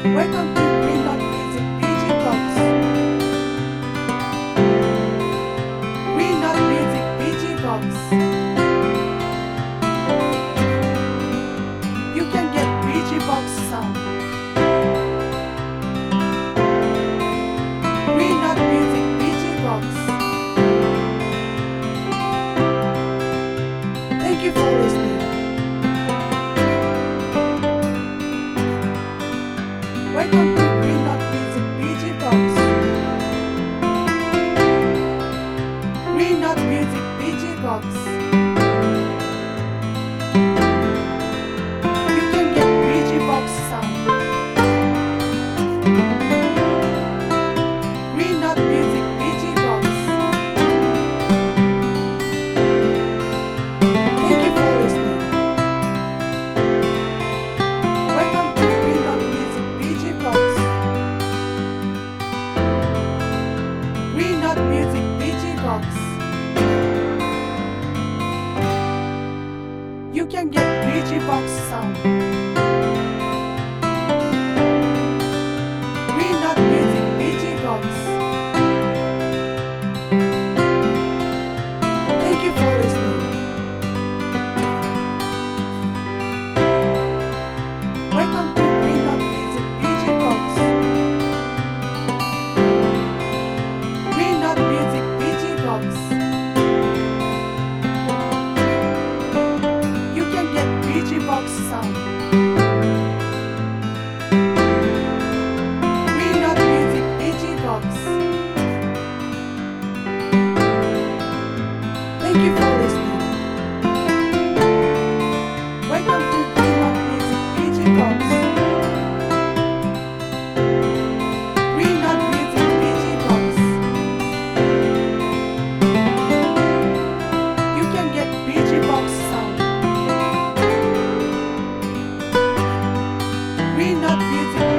Welcome to Green Dot Music PG Box. Green Dot Music PG Box. You can get PG Box sound. Green Dot Music PG Box. Thank you for listening. Welcome to Green Dot Music PG Box. Green Dot Music PG Box. You can get PG Box sound. Green Dot Music PG Box. Thank you for listening. Welcome to Green Dot Music PG Box. Green Dot Music PG Box. You can get PG Box sound. Green Dot Music PG Box. Thank you for listening. Welcome to Green Dot Music PG Box. Green Dot Music PG Box. You can get PG Box sound. Green Dot Music PG Box. Thank you for listening. Welcome to Green Dot Music PG Box. Green Dot Music PG Box. You can get PG Box sound. Green Dot Music